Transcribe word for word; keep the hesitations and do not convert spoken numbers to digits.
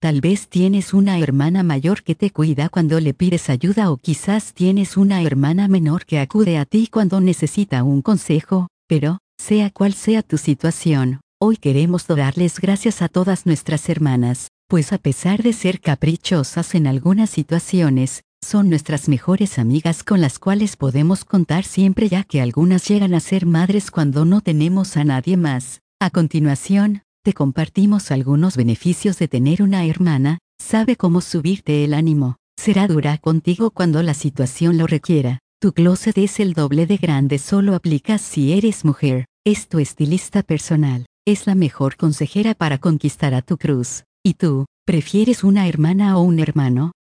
Tal vez tienes una hermana mayor que te cuida cuando le pides ayuda o quizás tienes una hermana menor que acude a ti cuando necesita un consejo, pero, sea cual sea tu situación, hoy queremos darles gracias a todas nuestras hermanas, pues a pesar de ser caprichosas en algunas situaciones, son nuestras mejores amigas con las cuales podemos contar siempre, ya que algunas llegan a ser madres cuando no tenemos a nadie más. A continuación, te compartimos algunos beneficios de tener una hermana. Sabe cómo subirte el ánimo. Será dura contigo cuando la situación lo requiera. Tu closet es el doble de grande, solo aplicas si eres mujer. Es tu estilista personal. Es la mejor consejera para conquistar a tu cruz. ¿Y tú, prefieres una hermana o un hermano?